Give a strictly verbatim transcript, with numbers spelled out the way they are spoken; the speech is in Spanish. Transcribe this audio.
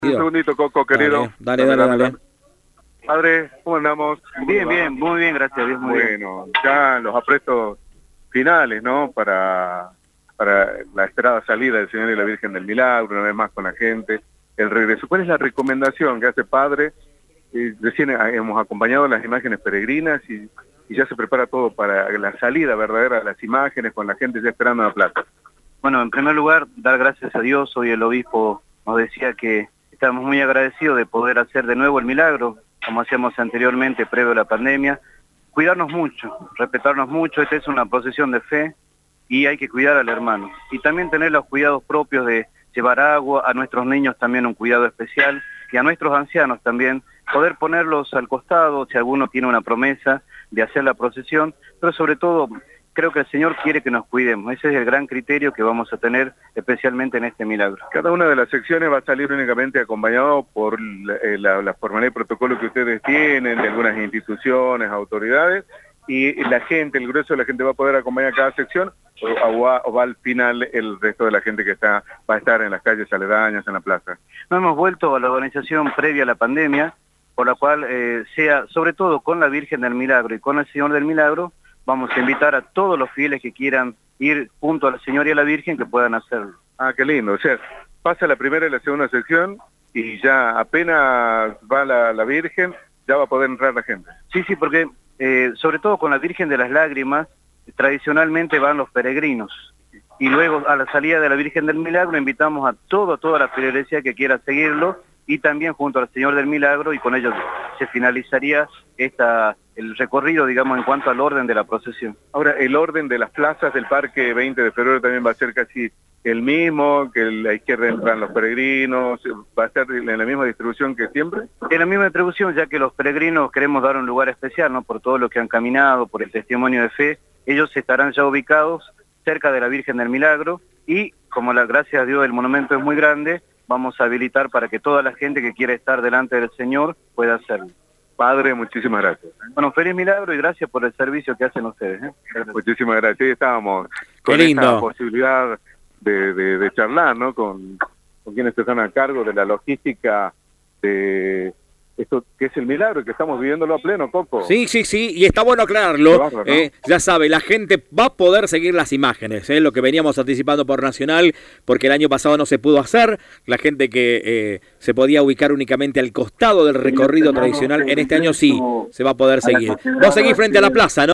Un segundito, Coco, querido. Dale, dale, dale. dale. Padre, ¿cómo andamos? Bien, bien, muy bien, gracias a Dios. Muy bueno, bien. Ya los aprestos finales, ¿no? Para, para la esperada salida del Señor y la Virgen del Milagro, una vez más con la gente, el regreso. ¿Cuál es la recomendación que hace Padre? Eh, recién hemos acompañado las imágenes peregrinas y, y ya se prepara todo para la salida verdadera de las imágenes, con la gente ya esperando la plata. Bueno, en primer lugar, dar gracias a Dios. Hoy el obispo nos decía que estamos muy agradecidos de poder hacer de nuevo el milagro, como hacíamos anteriormente, previo a la pandemia. Cuidarnos mucho, respetarnos mucho. Esta es una procesión de fe y hay que cuidar al hermano. Y también tener los cuidados propios de llevar agua, a nuestros niños también un cuidado especial, y a nuestros ancianos también, poder ponerlos al costado si alguno tiene una promesa de hacer la procesión, pero sobre todo creo que el Señor quiere que nos cuidemos. Ese es el gran criterio que vamos a tener especialmente en este milagro. Cada una de las secciones va a salir únicamente acompañado por la, la, la formalidad y protocolo que ustedes tienen, de algunas instituciones, autoridades, y la gente, el grueso de la gente va a poder acompañar cada sección, o, o, va, o va al final el resto de la gente que está va a estar en las calles aledañas, en la plaza. No hemos vuelto a la organización previa a la pandemia, por la cual eh, sea, sobre todo con la Virgen del Milagro y con el Señor del Milagro, vamos a invitar a todos los fieles que quieran ir junto al Señor y a la Virgen que puedan hacerlo. Ah, qué lindo. O sea, pasa la primera y la segunda sección y ya apenas va la, la Virgen, ya va a poder entrar la gente. Sí, sí, porque eh, sobre todo con la Virgen de las Lágrimas, tradicionalmente van los peregrinos. Y luego a la salida de la Virgen del Milagro invitamos a todo, toda la feligresía que quiera seguirlo, y también junto al Señor del Milagro, y con ellos se finalizaría esta, el recorrido, digamos, en cuanto al orden de la procesión. Ahora, el orden de las plazas del Parque veinte de febrero también va a ser casi el mismo, que a la izquierda entran los peregrinos, ¿va a estar en la misma distribución que siempre? En la misma distribución, ya que los peregrinos queremos dar un lugar especial, ¿no? Por todo lo que han caminado, por el testimonio de fe, ellos estarán ya ubicados cerca de la Virgen del Milagro, y como la gracias a Dios el monumento es muy grande, vamos a habilitar para que toda la gente que quiera estar delante del Señor pueda hacerlo. Padre, muchísimas gracias. Bueno, feliz milagro y gracias por el servicio que hacen ustedes. ¿eh? Muchísimas gracias. Sí, estábamos con Qué lindo. esta posibilidad de, de, de charlar, ¿no? Con, con quienes están a cargo de la logística de esto que es el milagro, que estamos viviéndolo a pleno, Coco. Sí, sí, sí, y está bueno aclararlo. Barro, ¿no? eh, ya sabe, la gente va a poder seguir las imágenes, eh, lo que veníamos anticipando por Nacional, porque el año pasado no se pudo hacer. La gente que eh, se podía ubicar únicamente al costado del recorrido tradicional, en este año sí se va a poder seguir. Vos seguís frente a la plaza, ¿no?